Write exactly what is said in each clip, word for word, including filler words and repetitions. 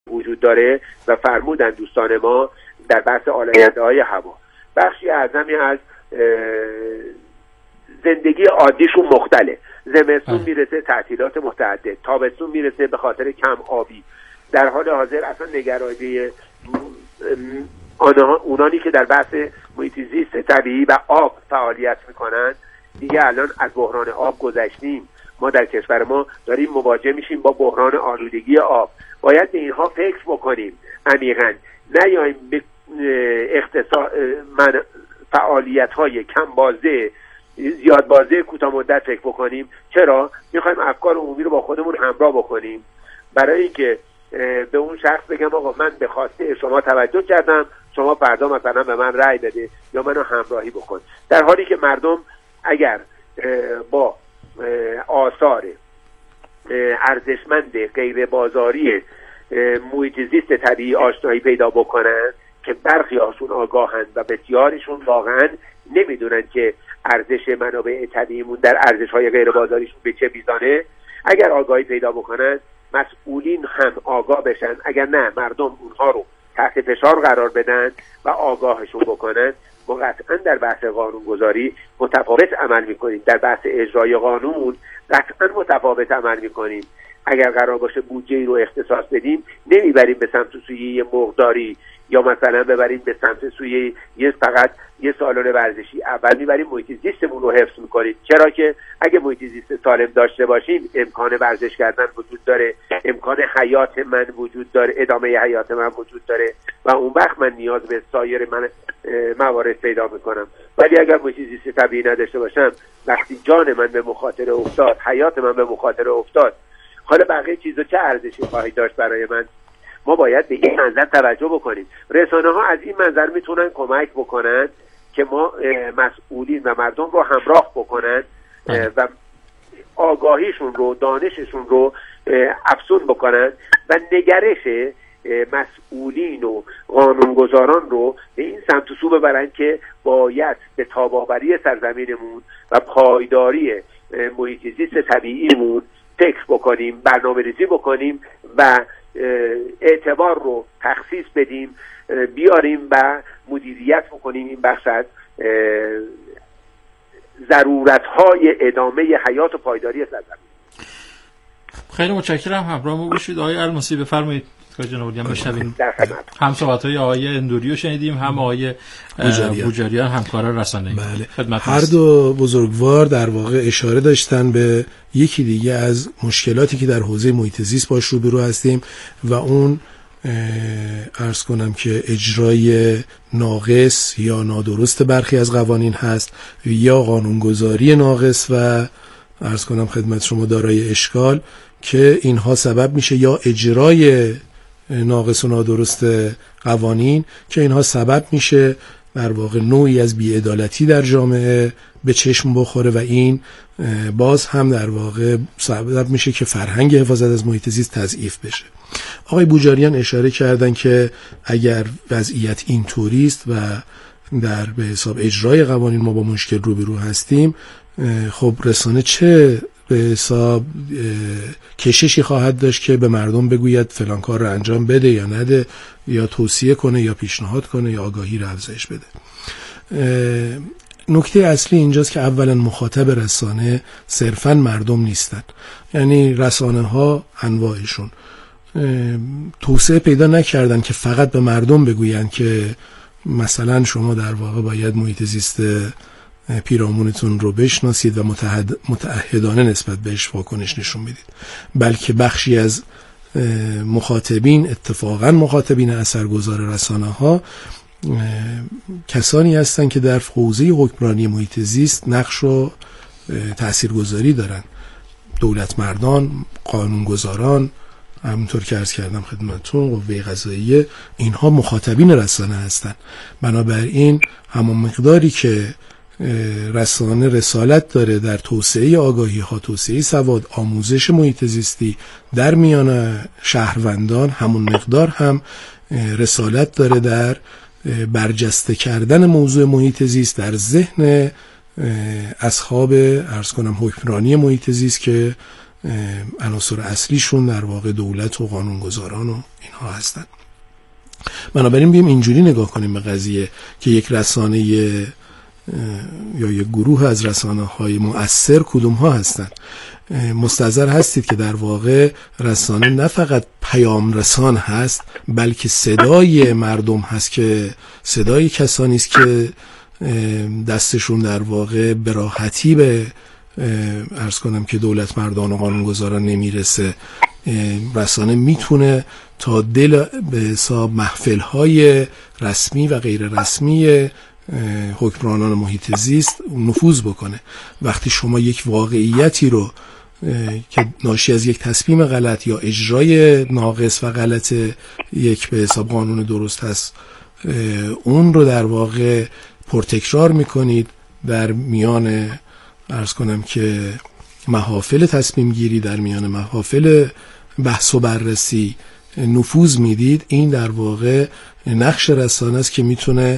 وجود داره و فرمودن دوستان ما در بحث آلاینده های هوا بخشی اعظمی از زندگی عادیشون مختلف. زمستون میرسه تعطیلات متعدد، تابستون میرسه به خاطر کم آبی. در حال حاضر اصلا نگرانی آنها اونانی که در بحث محیط زیست طبیعی و آب فعالیت میکنن دیگه الان از بحران آب گذشتیم. ما در کشور ما داریم مواجه میشیم با بحران آلودگی آب. باید به اینها فکر بکنیم عمیقاً، نیاییم به اختصاص من فعالیت های کم بازه زیاد بازه کوتاه مدت فکر بکنیم. چرا؟ میخوایم افکار عمومی رو با خودمون همراه بکنیم برای اینکه به اون شخص بگم آقا من به خواسته شما توجه کردم، شما فردا مثلا به من رأی بده یا منو همراهی بکن. در حالی که مردم اگر با آثار ارزشمند غیر بازاری محیط زیست طبیعی آشنایی پیدا بکنن که برخی هاشون آگاهند و بسیاریشون واقعا نمیدونن که ارزش منابع طبیعیمون در ارزش‌های غیر بازاریشون به چه میزانه، اگر آگاهی پیدا بکنن مسئولین هم آگاه بشن، اگر نه مردم اونها رو تحت فشار قرار بدن و آگاهشون بکنن، ما قطعا در بحث قانونگذاری متفاوت عمل میکنیم. در بحث اجرای قانون قطعا متفاوت عمل میکنیم. اگر قرار باشه بودجه رو اختصاص بدیم نمیبریم به سمت سوی یه مرغداری یا مثلا ببریم به سمت سوی یه فقط یه سالن ورزشی. اول میبریم محیط زیستمون رو حفظ میکنیم. چرا که اگه محیط زیست سالم داشته باشیم امکان ورزش کردن وجود داره، امکان حیات من وجود داره، ادامه حیات من وجود داره و اون وقت من نیاز به سایر من موارد پیدا میکنم. ولی اگر محیط زیست طبیعی نداشته باشم، وقتی جان من به مخاطره افتاد، حیات من به مخاطره افتاد، حالا بقیه چیزا چه ارزشی خواهی داشت برای من؟ ما باید به این منظر توجه بکنیم. رسانه ها از این منظر میتونن کمک بکنن که ما مسئولین و مردم رو همراه بکنن و آگاهیشون رو، دانششون رو افزون بکنن و نگرش مسئولین و قانونگذاران رو به این سمت و سو ببرن که باید به تاب‌آوری سرزمینمون و پایداری محیط زیست طبیعیمون فکر بکنیم، برنامه‌ریزی بکنیم و اعتبار رو تخصیص بدیم، بیاریم و مدیریت بکنیم این بخش از ضرورت‌های ادامه حیات و پایداری سرزمین. خیلی متشکرم. همراه ما باشید آقای الماسی. بفرمایید که جناب عالی بشنویم. هم صحبت‌های آقای اندوریو شنیدیم، هم آقای بوجریان همکاران رسانه‌ای. بله. هر دو بزرگوار در واقع اشاره داشتن به یکی دیگه از مشکلاتی که در حوزه محیط زیست باش روبرو هستیم و اون عرض کنم که اجرای ناقص یا نادرست برخی از قوانین هست یا قانونگذاری ناقص و عرض کنم خدمت شما دارای اشکال که اینها سبب میشه، یا اجرای ناقص و نادرست قوانین که اینها سبب میشه در واقع نوعی از بی‌عدالتی در جامعه به چشم بخوره و این باز هم در واقع سبب میشه که فرهنگ حفاظت از محیط زیست تضعیف بشه. آقای بوجریان اشاره کردن که اگر وضعیت اینطوری است و در به حساب اجرای قوانین ما با مشکل روبرو هستیم، خب رسانه چه به حساب کششی خواهد داشت که به مردم بگوید فلان کار رو انجام بده یا نده، یا توصیه کنه یا پیشنهاد کنه یا آگاهی رو افزایش بده. نکته اصلی اینجاست که اولا مخاطب رسانه صرفا مردم نیستن، یعنی رسانه ها انواعشون توسعه پیدا نکردن که فقط به مردم بگوین که مثلا شما در واقع باید محیط زیست پیرامونتون رو بشناسید و متحد متعهدانه نسبت بهش واکنش نشون بدید، بلکه بخشی از مخاطبین، اتفاقا مخاطبین اثرگذار رسانه ها، کسانی هستن که در حوزه حکمرانی محیط زیست نقش و تاثیرگذاری دارن. دولت مردان، قانونگذاران، همونطور که عرض کردم خدمتتون، قوه قضاییه، اینها مخاطبین رسانه هستن. بنابراین همون مقداری که رسانه رسالت داره در توسعه آگاهی ها، توسعه سواد، آموزش محیط زیستی در میان شهروندان، همون مقدار هم رسالت داره در برجسته کردن موضوع محیط زیست در ذهن اصحاب عرض کنم حکمرانی محیط زیست که عناصر اصلیشون در واقع دولت و قانونگذاران و اینها هستن. بنابراین بیم اینجوری نگاه کنیم به قضیه که یک رسانه یا یک گروه از رسانه‌های مؤثر کدوم ها هستند. مستحضر هستید که در واقع رسانه نه فقط پیام رسان هست، بلکه صدای مردم هست، که صدای کسانی است که دستشون در واقع به راحتی به عرض کنم که دولت مردان و قانونگذاران نمیرسه. رسانه میتونه تا دل به حساب محفل‌های رسمی و غیر رسمی حکمرانان محیط زیست نفوذ بکنه. وقتی شما یک واقعیتی رو که ناشی از یک تصمیم غلط یا اجرای ناقص و غلط یک به حساب قانون درست هست، اون رو در واقع پرتکرار میکنید در میان عرض کنم که محافل تصمیم گیری، در میان محافل بحث و بررسی نفوذ میدید، این در واقع نقش رسانه است که میتونه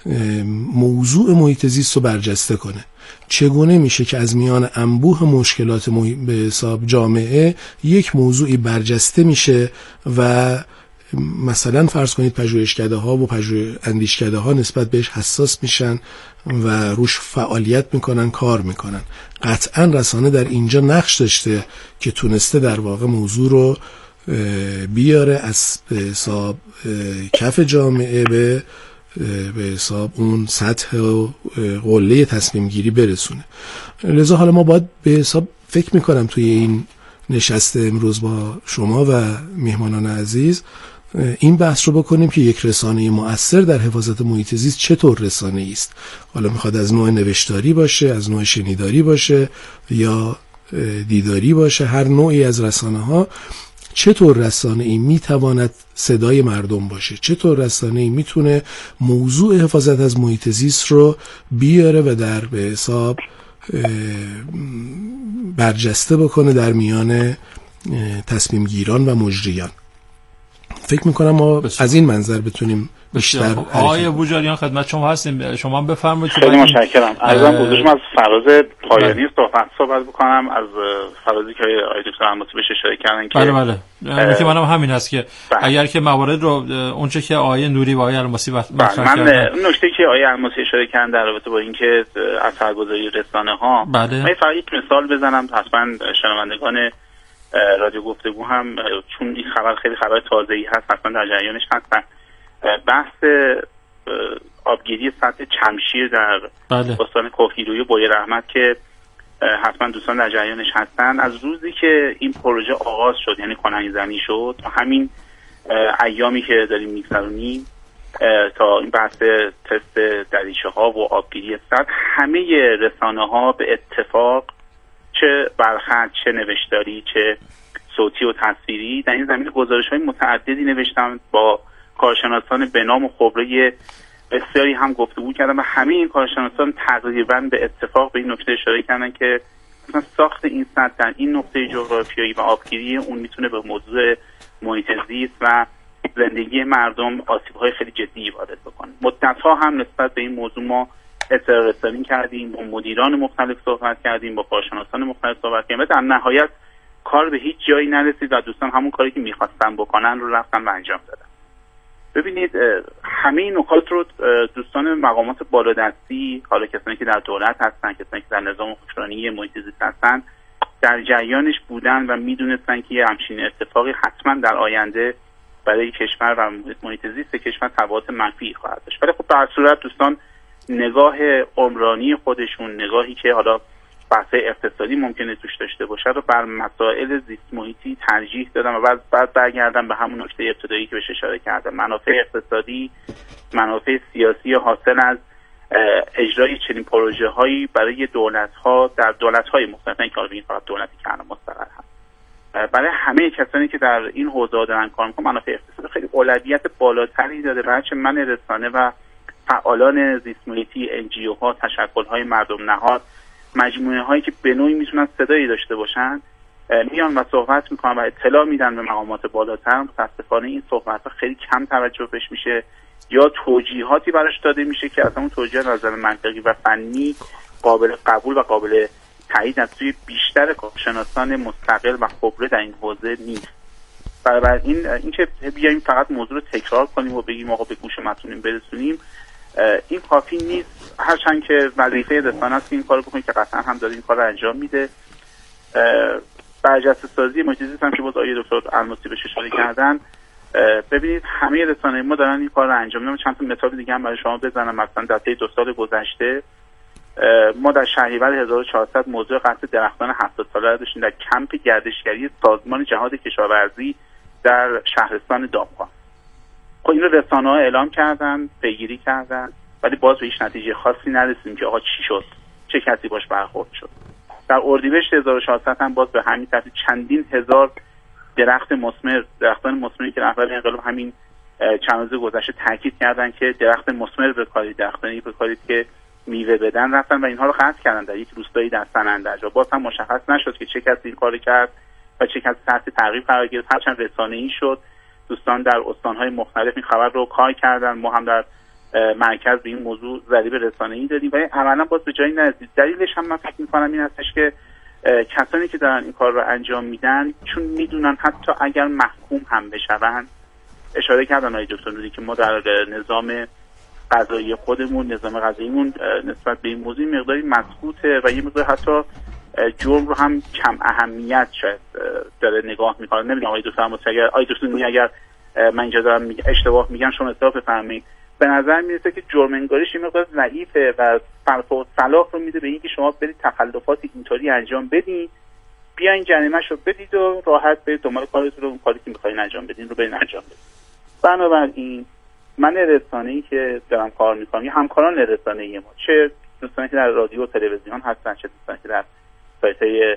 موضوع محیط زیست رو برجسته کنه. چگونه میشه که از میان انبوه مشکلات محیط به حساب جامعه یک موضوعی برجسته میشه و مثلا فرض کنید پژوهشکده ها و پژوه اندیشکده ها نسبت بهش حساس میشن و روش فعالیت میکنن، کار میکنن. قطعا رسانه در اینجا نقش داشته که تونسته در واقع موضوع رو بیاره از به حساب کف جامعه به به حساب اون سطح و قله تصمیم گیری برسونه. لذا حالا ما باید به حساب فکر میکنم توی این نشست امروز با شما و میهمانان عزیز این بحث رو بکنیم که یک رسانه مؤثر در حفاظت محیط زیست چطور رسانه است. حالا میخواد از نوع نوشتاری باشه، از نوع شنیداری باشه یا دیداری باشه، هر نوعی از رسانه ها چطور رسانه ای میتواند صدای مردم باشه، چطور رسانه ای میتونه موضوع حفاظت از محیط زیست رو بیاره و در به حساب برجسته بکنه در میان تصمیم گیران و مجریان. فکر میکنم ما بسید. از این منظر بتونیم بیشتر. آقای بوجریان خدمت شما هستیم، شما هم بفرمایید. خیلی متشکرم. عرضم بزرگم از فراز پایانی صحبت صحبت بکنم، از فرازی که آقای دکتر الماسی بهش اشاره کردن که بله بله نکته منم همین هست که بله. اگر که موارد رو اونچه که آقای نوری و آقای الماسی مطرح کردن، من نکته که آقای الماسی اشاره کردن در رابطه با اینکه اثرگذاری رسانه ها، بله. من فقط یک مثال بزنم، حتما شنوندگان رادیو گفتگو هم چون این خبر خیلی خبر تازه‌ای هست حتما در جریانش هستن. بحث آبگیری سطح چمشیر در بله. استان کوهگیلویی و بوی رحمت که حتما دوستان در جریانش هستن، از روزی که این پروژه آغاز شد، یعنی کننگ زنی شد، تا همین ایامی که داریم میگذرونیم تا این بحث تست دریچه ها و آبگیری سطح، همه رسانه ها به اتفاق چه برخط، چه نوشتاری، چه صوتی و تصویری در این زمینه گزارش‌های متعددی نوشتم، با کارشناسان به نام و خبره بسیاری هم گفتگو کردم و همه این کارشناسان تقریبا به اتفاق به این نکته اشاره کردن که مثلا ساخت این سد در این نقطه جغرافیایی و آبگیری اون میتونه به موضوع محیط زیست و زندگی مردم آسیب‌های خیلی جدی وارد بکنه. مدت‌ها هم نسبت به این موضوع ما اطلاع رسانی کردیم، با مدیران مختلف صحبت کردیم، با کارشناسان مختلف صحبت کردیم و در نهایت کار به هیچ جایی نرسید و دوستان همون کاری که می‌خواستن بکنن رو رفتن و انجام دادن. ببینید همه این نکات رو دوستان مقامات بالادستی، حالا کسانی که در دولت هستن، کسانی که در نظام حکمرانی محیط زیست هستن، در جریانش بودن و میدونستن که یه همچین اتفاقی حتما در آینده برای کشور و محیط زیست کشور تبعات منفی خواهد داشت. ولی خب به هر صورت دوستان نگاه عمرانی خودشون، نگاهی که حالا بحث اقتصادی ممکنه توش داشته باشه رو بر مسائل زیست محیطی ترجیح دادم و بعد بعد برگردم به همون نکته ابتدایی که بهش اشاره کردم، منافع اقتصادی، منافع سیاسی حاصل از اجرای چنین پروژه هایی برای دولت ها در دولت های مختلف، نه که فقط دولتی که الان مستقر هست، برای همه کسانی که در این حوزه دارن کار میکنن منافع اقتصادی خیلی اولویت بالاتری داده. بچه من رسانه و فعالان زیست محیطی، ان جی او ها، تشکل های مردم نهاد، مجموعه هایی که به نوعی میتونن صدایی داشته باشن میان و صحبت میکنن و اطلاع میدن به مقامات بالاتر. متاسفانه این صحبت ها خیلی کم توجه بهش میشه یا توجیهاتی براش داده میشه که اصلا اون توجیهات از نظر منطقی و فنی قابل قبول و قابل تایید از سوی بیشتر کارشناسان مستقل و خبره در این حوزه نیست. برای این اینکه بیایم فقط موضوع رو تکرار کنیم و بگیم آقا به گوش مسئولین برسونیم این کافی نیست، هرچند که وظیفه رسانه است که این کارو بکنه که قطعا هم داره این کار رو انجام میده. برجسته سازی محیط زیست هم که باز آقای دکتر الماسی بهش اشاره کردن، ببینید همه رسانه‌های ما دارن این کار رو انجام میدن. چند تا مثال دیگه هم برای شما بزنم. مثلا در طی دو سال گذشته ما در شهریور هزار و چهارصد موضوع قطع درختان هفتاد ساله رو داشتیم در کمپ گردشگری سازمان جهاد کشاورزی در شهرستان دامغان. خب این رو رسانه‌ها اعلام کردن، پیگیری کردن، ولی باز به هیچ نتیجه خاصی نرسیدیم که آقا چی شد، چه کسی باش برخورد شد. در اردیبهشت هزار و چهارصد هم باز به همین ترتیب چندین هزار درخت مثمر، درختان مثمری که رهبر انقلاب همین چند روز گذشته تاکید کردن که درخت مثمر بکارید، درختانی بکارید که میوه بدن، رفتن و اینها رو قطع کردن در یک روستایی در سنندج. باز هم مشخص نشد که چه کسی این کارو کرد و چه کسی تحت تعقیب قرار گرفت. هرچند رسانه‌ای شد، دوستان در استان‌های مختلف این خبر رو کار کردن، ما هم در مرکز به این موضوع ضریب رسانه‌ای دادیم ولی عملاً باز به جایی نرسید. دلیلش هم من فکر می‌کنم این هستش که کسانی که دارن این کار رو انجام میدن چون میدونن حتی اگر محکوم هم بشون، اشاره کردن آقای دکتر نوری که ما در نظام قضایی خودمون، نظام قضاییمون نسبت به این موضوع مقداری مسکوته و یه مقدار حتی جرم رو هم کم اهمیت شاید داره نگاه میکنه. نمیدونم آقای دکتر هم اگر آقای دکتر نوری اگر من اینجا دارم میگم اشتباه میگم شما اصلاح بفرمایید. به نظر میرسه که جرم انگاریش این مقدار ضعیفه و فرق و صلاح رو میده به اینکه شما برید تخلفاتی اینطوری انجام بدین، بیاین جریمه‌شو بدید و راحت برید دنبال کارتون رو، اون کاری که می‌خواید انجام بدین رو برید انجام بدید. بنابراین من رسانه‌ای که دارم کار می‌کنم، یا همکاران رسانه‌ای ما، چه دوستانی که در رادیو و تلویزیون هستن، چه دوستانی که در سایت‌های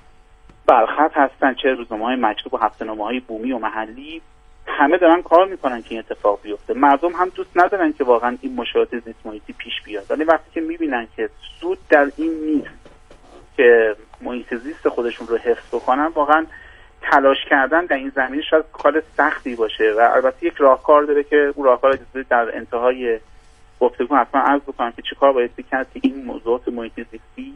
برخط هستن، چه روزنامه‌های مکتوب و هفته‌نامه‌های بومی و محلی، همه دارن کار میکنن که این اتفاق بیفته. مردم هم دوست ندارن که واقعا این مشکلات زیست محیطی پیش بیاد، ولی وقتی که میبینن که سود در این نیست که محیط زیست خودشون رو حفظ بکنن، واقعا تلاش کردن در این زمینه شاید کار سختی باشه و البته یک راهکار داره که اون راهکار رو در انتهای گفتگو حتما عرض بکنم که چیکار باید کرد که این موضوعات محیط زیستی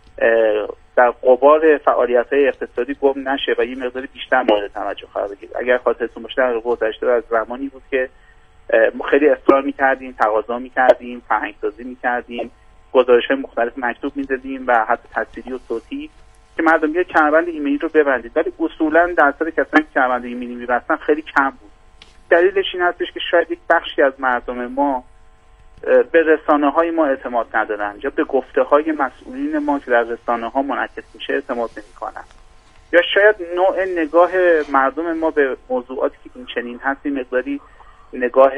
در غبار فعالیت‌های اقتصادی گم نشه و یه مقدار بیشتر مورد توجه قرار بگیره. اگر خاطرتون باشه در گذشته از زمانی بود که ما خیلی اصرار می‌کردیم، تقاضا می‌کردیم، فرهنگ‌سازی می‌کردیم، گزارش‌های مختلف مکتوب می‌دادیم و حتی تصویری و صوتی که مردم یه کمربند ایمنی رو ببندید، ولی اصولاً درصد کسانی که کمربند ایمنی می‌بستن خیلی کم بود. دلیلش این هستش که شاید یک بخشی از مردم ما به رسانه‌های ما اعتماد ندارن یا به گفته‌های مسئولین ما که در رسانه‌ها منعکس میشه اعتماد نمی‌کنن، یا شاید نوع نگاه مردم ما به موضوعاتی که این چنین هست مقداری نگاه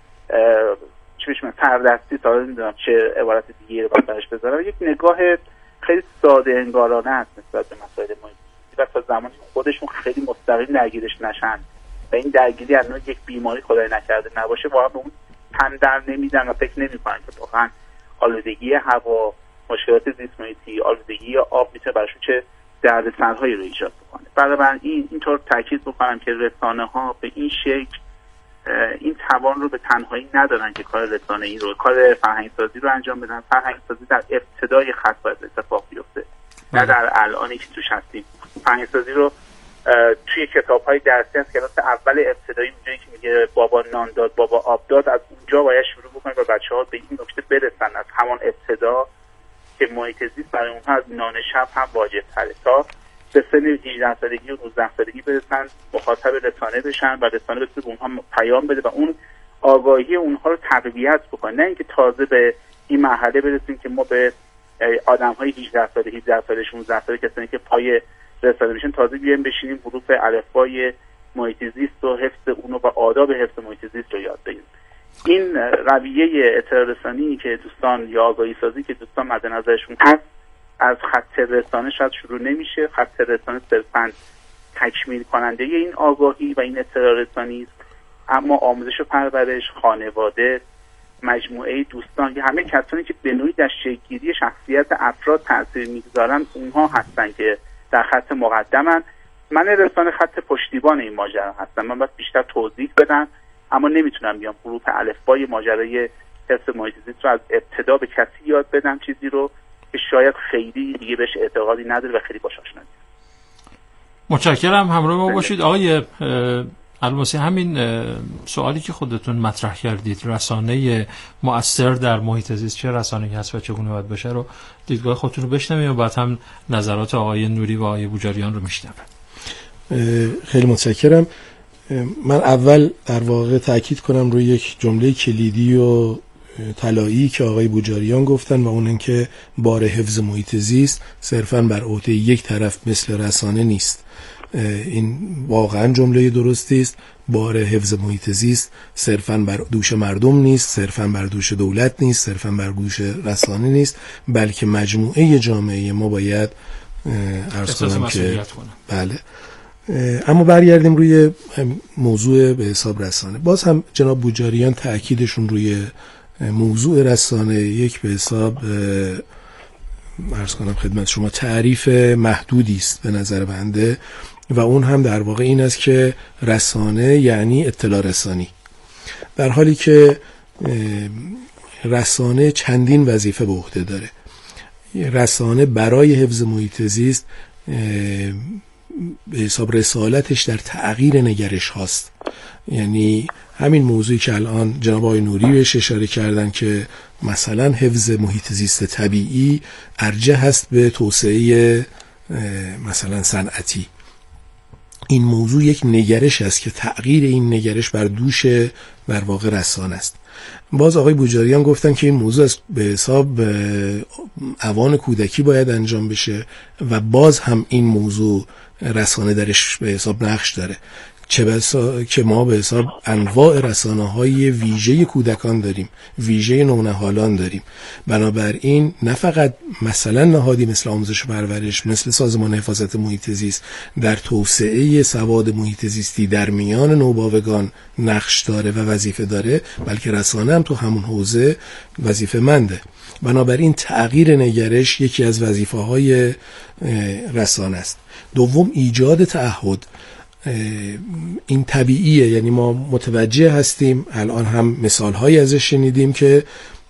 چی بهش سردستی، تا نمی‌دونم چه عبارت دیگه‌ای رو براش بذارم، یک نگاه خیلی ساده انگارانه است نسبت به مسائل محیطی و تا زمانی خودشون خیلی مستقیم درگیرش نشن و این درگیری از نوع یک بیماری خدای نکرده نباشه، واقعا به اون پن در نمیدن و فکر نمی‌کنن که واقعا آلودگی هوا، مشکلات زیست محیطی، آلودگی آب میتونه براشون چه دردسرهایی رو ایجاد بکنه. بنابراین این اینطور تاکید بکنم که رسانه‌ها به این شکل این توان رو به تنهایی ندارن که کار رسانه‌ای رو، کار فرهنگسازی رو انجام بدن. فرهنگسازی در ابتدای خط باید اتفاق بیفته، نه در الانی که توش هستیم. فرهنگسازی رو توی کتاب‌های درسی از کلاس اول ابتدایی اونجایی که میگه بابا نان داد، بابا آب داد، از اونجا باید شروع بکنیم و بچه‌ها به این نکته برسن از همان ابتدا که محیط زیست برای اونها از نان شب هم واجب‌تره تا به سن هجده سالگی و نوزده سالگی برسن، مخاطب رسانه بشن و رسانه بتونه به اونها پیام بده و اون آگاهی اونها رو تقویت بکنه، نه اینکه تازه به این مرحله برسیم که ما به آدم‌های هجده ساله، هجده ساله، شانزده ساله کسانی که پای رسانه میشن تازه بیایم بشینیم حروف الفبای محیط زیست و حفظ اونو و آداب حفظ محیط زیست رو یاد بگیریم. این رویه اطلاع رسانی که دوستان یا آگاهی سازی که دوستان مد نظرشون هست از خط رسانه شاید شروع نمیشه. خط رسانه صرفاً تکمیل کننده این آگاهی و این اطلاع رسانی است، اما آموزش و پرورش، خانواده، مجموعه دوستان یا همه کسانی که به نوعی در شکل‌گیری شخصیت افراد تاثیر میگذارن اونها هستن که در خط مقدمن. من رسانه خط پشتیبان این ماجرا هستم، من باید بیشتر توضیح بدم، اما نمیتونم بیام حروف الفبای ماجرای حفظ محیط زیست رو از ابتدا به کسی یاد بدم چیزی رو که شاید خیلی دیگه بهش اعتقادی نداره و خیلی باش آشنا نیست. متشکرم، همراه ما باشید. آقای الماسی، همین سوالی که خودتون مطرح کردید، رسانه مؤثر در محیط زیست چه رسانه‌ای هست و چگونه باید باشه رو دیدگاه خودتون رو بشنویم و بعد هم نظرات آقای نوری و آقای بوجریان رو میشنویم. خیلی متشکرم. من اول در واقع تأکید کنم روی یک جمله کلیدی و طلایی که آقای بوجریان گفتن و اون اینکه بار حفظ محیط زیست صرفاً بر عهده یک طرف مثل رسانه نیست. این واقعاً جمله درستی است. بار حفظ محیط زیست صرفاً بر دوش مردم نیست، صرفاً بر دوش دولت نیست، صرفاً بر دوش رسانه نیست، بلکه مجموعه جامعه ما باید عرض کنم که بله. اما برگردیم روی موضوع به حساب رسانه. باز هم جناب بوجریان تأکیدشون روی موضوع رسانه یک به حساب عرض کنم خدمت شما تعریف محدودی است به نظر بنده و اون هم در واقع این است که رسانه یعنی اطلاع رسانی، در حالی که رسانه چندین وظیفه به عهده داره. رسانه برای حفظ محیط زیست به حساب رسالتش در تغییر نگرش هاست. یعنی همین موضوعی که الان جناب آقای نوری بهش اشاره کردن که مثلا حفظ محیط زیست طبیعی ارجح هست به توسعه مثلا صنعتی، این موضوع یک نگرش است که تغییر این نگرش بر دوش در واقع رسانه است. باز آقای بوجریان گفتن که این موضوع به حساب اوان کودکی باید انجام بشه و باز هم این موضوع رسانه درش به حساب نقش داره، چه بسا که ما به حساب انواع رسانه‌های ویژه کودکان داریم، ویژه نونهالان داریم. بنابراین نه فقط مثلا نهادی مثل آموزش و پرورش، مثل سازمان حفاظت محیط زیست در توسعه سواد محیط زیستی در میان نوباوگان نقش داره و وظیفه داره، بلکه رسانه هم تو همون حوزه وظیفه منده. بنابراین تغییر نگرش یکی از وظیفه‌های رسانه است. دوم، ایجاد تعهد. این طبیعیه، یعنی ما متوجه هستیم، الان هم مثال‌هایی ازش شنیدیم که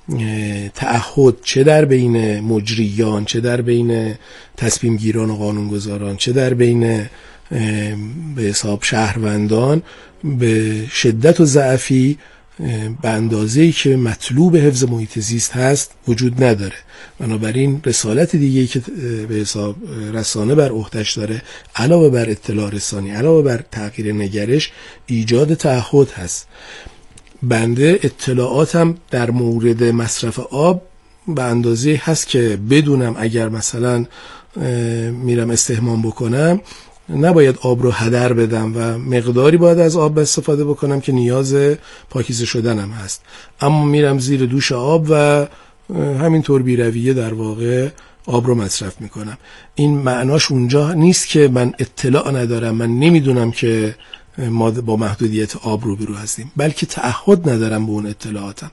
تعهد چه در بین مجریان، چه در بین تصمیم گیران و قانونگذاران، چه در بین به حساب شهروندان به شدت و ضعفی به اندازه‌ای که مطلوب حفظ محیط زیست هست وجود نداره. بنابراین رسالت دیگه‌ای که به حساب رسانه بر عهده‌اش داره علاوه بر اطلاع رسانی، علاوه بر تغییر نگرش، ایجاد تعهد هست. بنده اطلاعاتم در مورد مصرف آب به اندازه‌ای هست که بدونم اگر مثلا میرم استحمام بکنم نباید آب رو هدر بدم و مقداری باید از آب استفاده بکنم که نیاز پاکیزه شدنم هست، اما میرم زیر دوش آب و همینطور بی‌رویه در واقع آب رو مصرف میکنم. این معناش اونجا نیست که من اطلاع ندارم، من نمیدونم که ما با محدودیت آب روبرو هستیم، بلکه تعهد ندارم به اون اطلاعاتم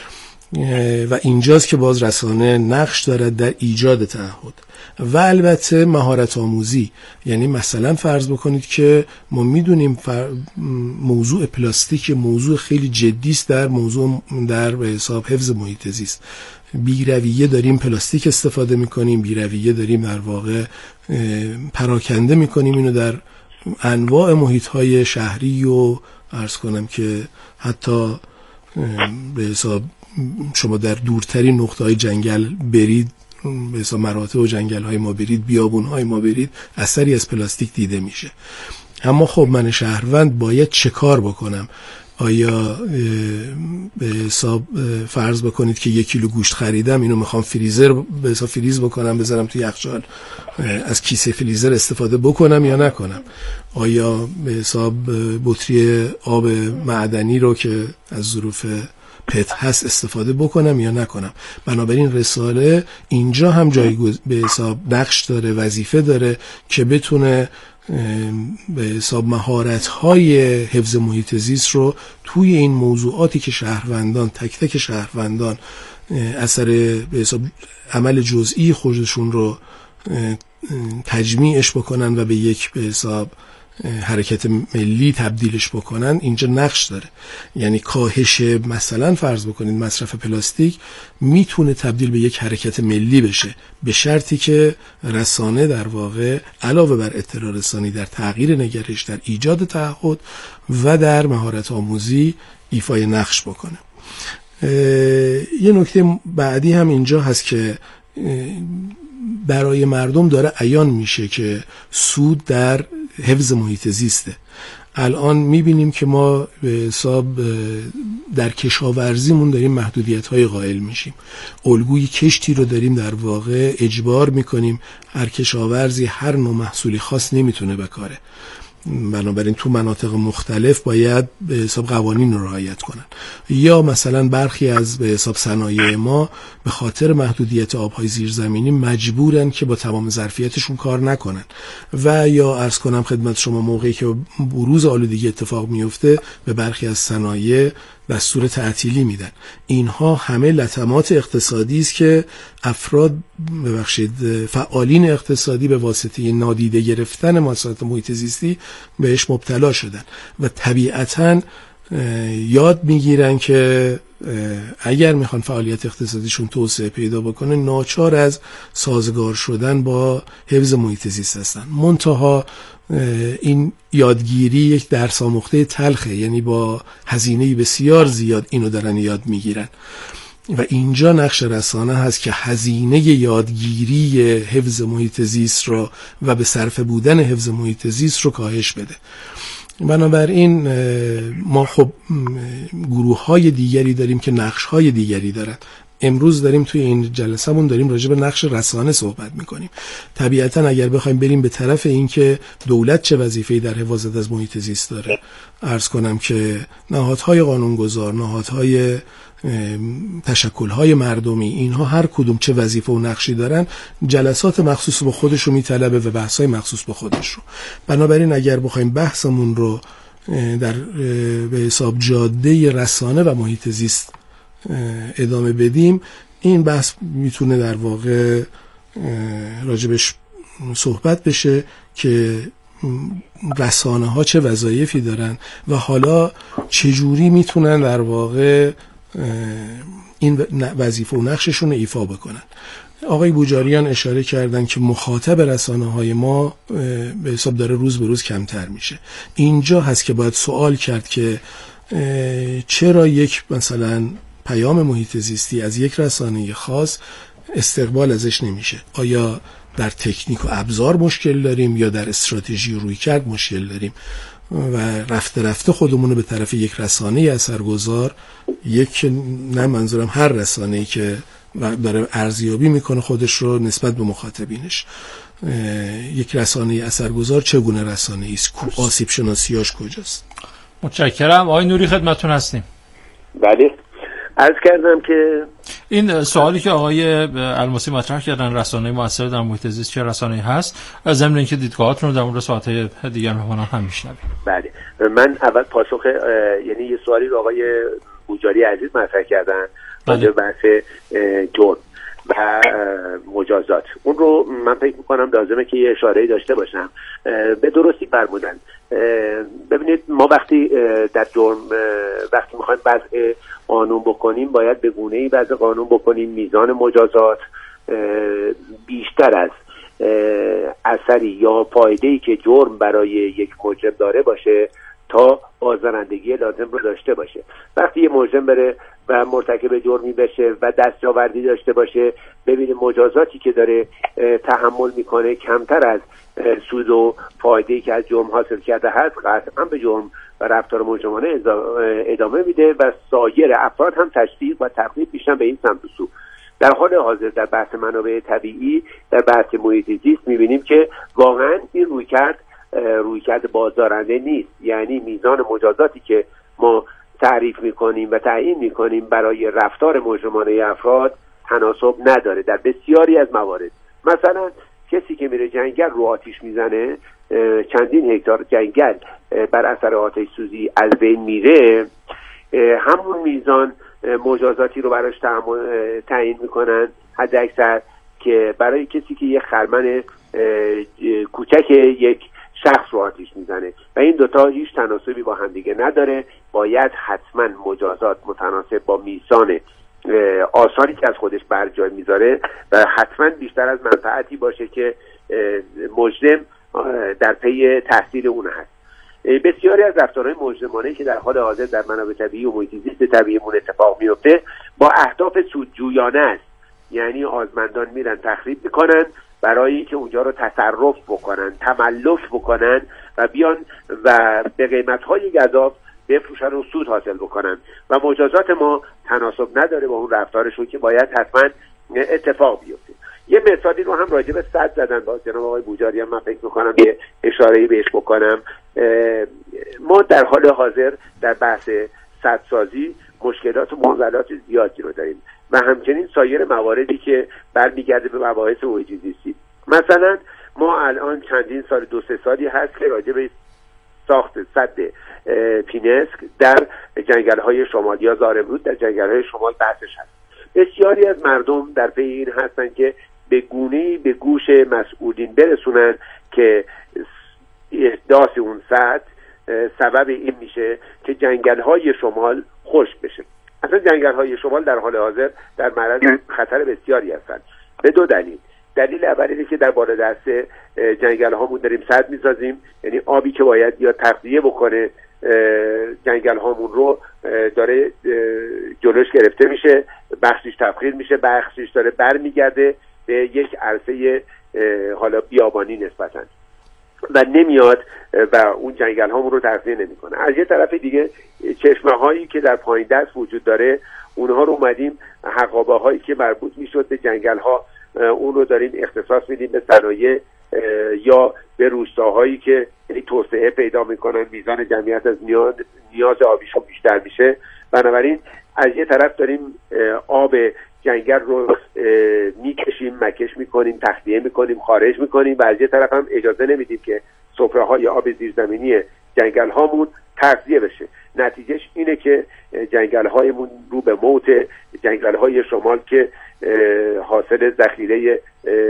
و اینجاست که باز رسانه نقش دارد در ایجاد تعهد. و البته مهارت آموزی، یعنی مثلا فرض بکنید که ما میدونیم موضوع پلاستیک موضوع خیلی جدی است در موضوع در به حساب حفظ محیط زیست. بی‌رویه داریم پلاستیک استفاده میکنیم، بی‌رویه داریم در واقع پراکنده میکنیم اینو در انواع محیط‌های شهری و عرض کنم که حتی به حساب شما در دورترین نقطه‌های جنگل برید، به حساب مراتع و جنگل‌های ما برید، بیابون‌های ما برید، اثری از پلاستیک دیده میشه. اما خب من شهروند باید چه کار بکنم؟ آیا به حساب فرض بکنید که یک کیلو گوشت خریدم، اینو میخوام فریزر به حساب فریز بکنم بذارم تو یخچال، از کیسه فریزر استفاده بکنم یا نکنم؟ آیا به حساب بطری آب معدنی رو که از ظروف پت هست استفاده بکنم یا نکنم؟ بنابراین رساله اینجا هم جایگز به حساب نقش داره، وظیفه داره که بتونه به حساب مهارت‌های حفظ محیط زیست رو توی این موضوعاتی که شهروندان تک تک شهروندان اثر به حساب عمل جزئی خودشون رو تجمیعش بکنن و به یک به حساب حرکت ملی تبدیلش بکنن اینجا نقش داره. یعنی کاهش مثلا فرض بکنید مصرف پلاستیک میتونه تبدیل به یک حرکت ملی بشه، به شرطی که رسانه در واقع علاوه بر اطلاع رسانی در تغییر نگرش، در ایجاد تعهد و در مهارت آموزی ایفای نقش بکنه. یه نکته بعدی هم اینجا هست که برای مردم داره عیان میشه که سود در حفظ محیط زیسته. الان میبینیم که ما به حساب در کشاورزیمون داریم محدودیت‌های قائل میشیم. الگوی کشتی رو داریم در واقع اجبار میکنیم، هر کشاورزی هر نوع محصولی خاص نمیتونه بکاره. بنابراین تو مناطق مختلف باید به حساب قوانین رو رعایت کنن. یا مثلا برخی از به حساب صنایع ما به خاطر محدودیت آبهای زیرزمینی مجبورن که با تمام ظرفیتشون کار نکنن. و یا عرض کنم خدمت شما موقعی که بروز آلودگی اتفاق میفته به برخی از صنایع دستور تعطیلی میدن. اینها همه لطمات اقتصادی است که افراد ببخشید فعالین اقتصادی به واسطه نادیده گرفتن مسائل محیط زیستی بهش مبتلا شدن و طبیعتاً یاد میگیرن که اگر میخوان فعالیت اقتصادیشون توسعه پیدا بکنه ناچار از سازگار شدن با حفظ محیط زیست هستن. منتها این یادگیری یک درس آموخته تلخه، یعنی با هزینه بسیار زیاد اینو دارن یاد میگیرن و اینجا نقش رسانه هست که هزینه یادگیری حفظ محیط زیست رو و به صرفه بودن حفظ محیط زیست رو کاهش بده. بنابراین ما خب گروه های دیگری داریم که نقش های دیگری دارن. امروز داریم توی این جلسه‌مون داریم راجع به نقش رسانه صحبت میکنیم. طبیعتاً اگر بخوایم بریم به طرف این که دولت چه وظیفه‌ای در حفاظت از محیط زیست داره، عرض کنم که نهادهای قانونگذار، نهادهای تشکل‌های مردمی، اینها هر کدوم چه وظیفه و نقشی دارن، جلسات مخصوص به خودش رو میطلبه و بحث‌های مخصوص به خودش رو. بنابراین اگر بخوایم بحثمون رو در به حساب جاده رسانه و محیط زیست ادامه بدیم، این بحث میتونه در واقع راجبش صحبت بشه که رسانه ها چه وظایفی دارن و حالا چجوری میتونن در واقع این وظیفه و نقششون رو ایفا بکنن. آقای بوجاریان اشاره کردن که مخاطب رسانه های ما به حساب داره روز به روز کمتر میشه. اینجا هست که باید سوال کرد که چرا یک مثلا پیام محیط زیستی از یک رسانه خاص استقبال ازش نمیشه؟ آیا در تکنیک و ابزار مشکل داریم یا در استراتژی و رویکرد مشکل داریم؟ و رفته رفته خودمون رو به طرف یک رسانه اثرگذار، یک نه منظورم هر رسانه‌ای که داره ارزیابی میکنه خودش رو نسبت به مخاطبینش، یک رسانه اثرگذار چگونه رسانه‌ای است؟ آسیب شناسیاش کجاست؟ متشکرم. آقای نوری خدمتتون هستیم. بله، عرض کردم که این سوالی که آقای الماسی مطرح کردن، رسانه مؤثر در محیط زیست چه رسانه‌ای هست، از ضمن اینکه دیدگاهاتون رو در مورد ساعت‌های دیگر مهمانان هم میشنویم. بله، من اول پاسخ یعنی یه سوالی رو آقای بوجاری عزیز مطرح کردن راجع به بحث جرم و مجازات، اون رو من فکر می‌کنم لازمه که یه اشاره‌ای داشته باشم. به درستی فرمودن. ببینید ما وقتی در جرم وقتی می‌خوایم وضع قانون بکنیم باید به گونه‌ای وضع قانون بکنیم میزان مجازات بیشتر از اثری یا فایده‌ای که جرم برای یک مجرم داره باشه تا بازدارندگی لازم رو داشته باشه. وقتی یه مجرم بره و مرتکب جرمی بشه و دستاوردی داشته باشه، ببینیم مجازاتی که داره تحمل میکنه کمتر از سود و فایده‌ای که از جرم حاصل کرده هست، قطعا به جرم و رفتار مجرمانه ادامه میده و سایر افراد هم تشویق و ترغیب میشن به این سمت و سو. در حال حاضر در بحث منابع طبیعی، در بحث محیط زیست میبینیم که واقعا این رویکرد رویکرد بازدارنده نیست. یعنی میزان مجازاتی که ما تعریف میکنیم و تعیین میکنیم برای رفتار مجرمانه افراد تناسب نداره در بسیاری از موارد. مثلا کسی که میره جنگل رو آتیش میزنه، چندین هکتار جنگل بر اثر آتش سوزی از بین میره، همون میزان مجازاتی رو براش تعیین میکنن حد اکثر که برای کسی که یه خرمن کوچک یک شخص رو آتیش میزنه و این دوتا هیچ تناسبی با همدیگه نداره. باید حتما مجازات متناسب با میزان آثاری که از خودش بر جای میذاره و حتما بیشتر از منفعتی باشه که مجرم در پی تحصیل اون هست. بسیاری از رفتارهای مجرمانه که در حال حاضر در منابع طبیعی و محیط زیست طبیعیمون اتفاق میفته با اهداف سودجویانه است. یعنی آزمندان میرن تخریب میکنن برای اینکه اونجا رو تصرف بکنن، تملک بکنن و بیان و به قیمت‌های گزاف بفروشن و سود حاصل بکنن و مجازات ما تناسب نداره با اون رفتارشون که باید حتما اتفاق بیفته. یه مثالی رو هم راجع به سد زدن با جناب آقای بوجاری هم من فکر می‌کنم یه اشاره‌ای بهش بکنم. ما در حال حاضر در بحث سدسازی مشکلات و معضلات زیادی رو داریم و همچنین سایر مواردی که برمیگرده به مباحث محیط زیستی. مثلا ما الان چندین سال دو سه سالی هست که راجع به ساخت سد پینسک در جنگل‌های شمال یا زارمرود در جنگل‌های شمال بحثش هست. بسیاری از مردم در پی این هستن که به گونه‌ای به گوش مسئولین برسونن که احداث اون سد سبب این میشه که جنگل‌های شمال خشک بشه. اصلا جنگل‌های شمال در حال حاضر در معرض خطر بسیاری هستند به دو دلیل. دلیل اول اینه که در بالادست جنگل‌هامون داریم سد می‌سازیم، یعنی آبی که باید یا تغذیه بکنه جنگل‌هامون رو داره جلوش گرفته میشه، بخشش تبخیر میشه، بخشش داره برمیگرده به یک عرصه حالا بیابانی نسبتاً و نمیاد و اون جنگل هامون رو تغذیه نمیکنه. از یه طرف دیگه چشمه هایی که در پایین دست وجود داره اونها رو اومدیم حقابه هایی که مربوط میشد به جنگل ها اون رو داریم اختصاص میدیم به صنایع یا به روستاهایی که یعنی توسعه پیدا میکنن، میزان جمعیت از نیاز نیاز آبیشون بیشتر میشه. بنابراین از یه طرف داریم آب جنگل رو میکشیم، مکش میکنیم، تخلیه میکنیم، خارج میکنیم و از یه طرف هم اجازه نمیدیم که سفره های آب زیرزمینی جنگل هامون تغذیه بشه. نتیجهش اینه که جنگل هایمون رو به موت، جنگل های شمال که حاصل ذخیره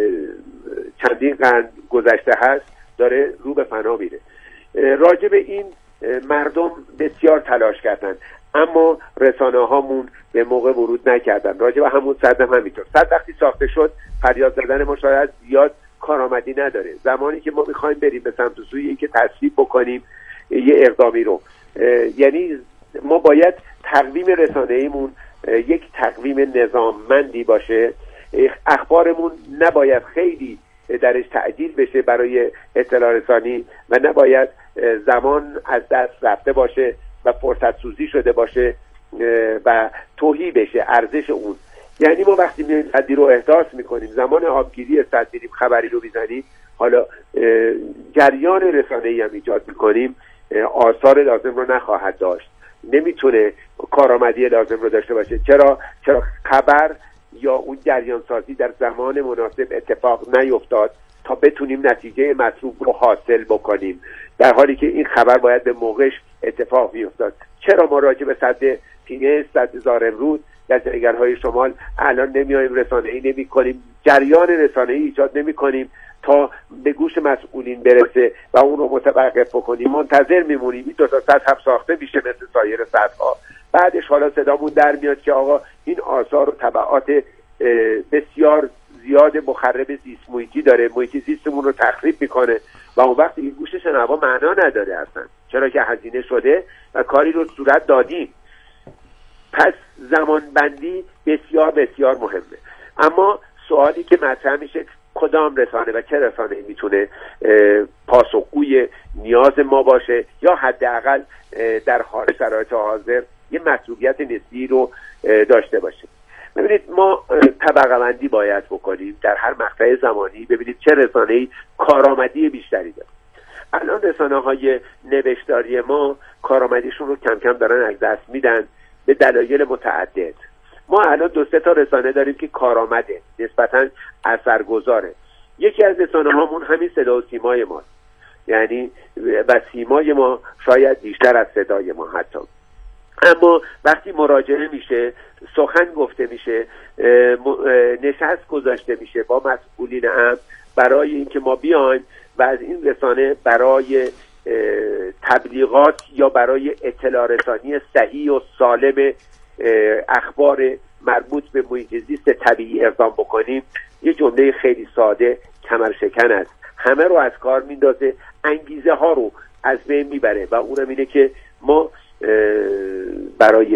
چندین قرن گذشته هست داره رو به فنا میره. راجع به این مردم بسیار تلاش کردن اما رسانه هامون به موقع ورود نکردن. راجع به همون صد هم همینطور. صد وقتی ساخته شد فریاد زدن ما شاید زیاد کارآمدی نداره. زمانی که ما میخوایم بریم به سمت سوی اینکه تصویب بکنیم یه اقدامی رو، یعنی ما باید تقویم رسانه‌ایمون یک تقویم نظاممندی باشه. اخبارمون نباید خیلی درش تعدیل بشه برای اطلاع رسانی و نباید زمان از دست رفته باشه و فرصت سوزی شده باشه و توهی بشه ارزش اون. یعنی ما وقتی میایم سدی رو احداث میکنیم، زمان آبگیری سد میریم خبری رو میزنیم، حالا جریان رسانه‌ای هم ایجاد میکنیم، آثار لازم رو نخواهد داشت، نمیتونه کارآمدی لازم رو داشته باشه. چرا؟ چرا خبر یا اون جریان سازی در زمان مناسب اتفاق نیفتاد تا بتونیم نتیجه مطلوب رو حاصل بکنیم، در حالی که این خبر باید به موقعش اتفاق بیفتاد. چرا ما راجع به سد پینس، سد زارمرود در جنگل‌های شمال الان نمیایم رسانه‌ای نمی‌کنیم، جریان رسانه‌ای ایجاد نمی‌کنیم تا به گوش مسئولین برسه و اون رو متوقف بکنیم؟ منتظر میمونیم این دو تا سد هم ساخته میشه مثل سایر سدها، بعدش حالا صدامون در میاد که آقا این آثار و تبعات بسیار زیاد مخرب زیست محیطی داره، محیط زیستمون رو تخریب میکنه و اون وقت این گوش شنوا معنا نداره اصلا، چرا که هزینه شده و کاری رو صورت دادیم. پس زمان بندی بسیار بسیار مهمه. اما سوالی که مطرح میشه کدام رسانه و چه رسانه‌ای میتونه پاسخگوی نیاز ما باشه یا حداقل در حال شرایط حاضر یه مسئولیت نسبی رو داشته باشه. ببینید ما طبقه بندی باید بکنیم در هر مقطع زمانی، ببینید چه رسانه‌ای کارآمدی بیشتری داره. الان رسانه‌های نوشتاری ما کارآمدیشون رو کم کم دارن از دست میدن به دلایل متعدد. ما الان دو سه تا رسانه داریم که کارآمده، نسبتاً اثرگذاره. یکی از رسانه هامون همین صدا و سیمای ماست، یعنی و سیمای ما شاید بیشتر از صدای ما حتی. اما وقتی مراجعه میشه، سخن گفته میشه، نشست گذاشته میشه با مسئولین امن برای اینکه ما بیایم و از این رسانه برای تبلیغات یا برای اطلاع رسانی صحیح و سالم اخبار مربوط به محیط زیست طبیعی اقدام بکنیم، یه جمله خیلی ساده کمرشکن است، همه رو از کار میندازه، انگیزه ها رو از بین میبره و اونم اینه که ما برای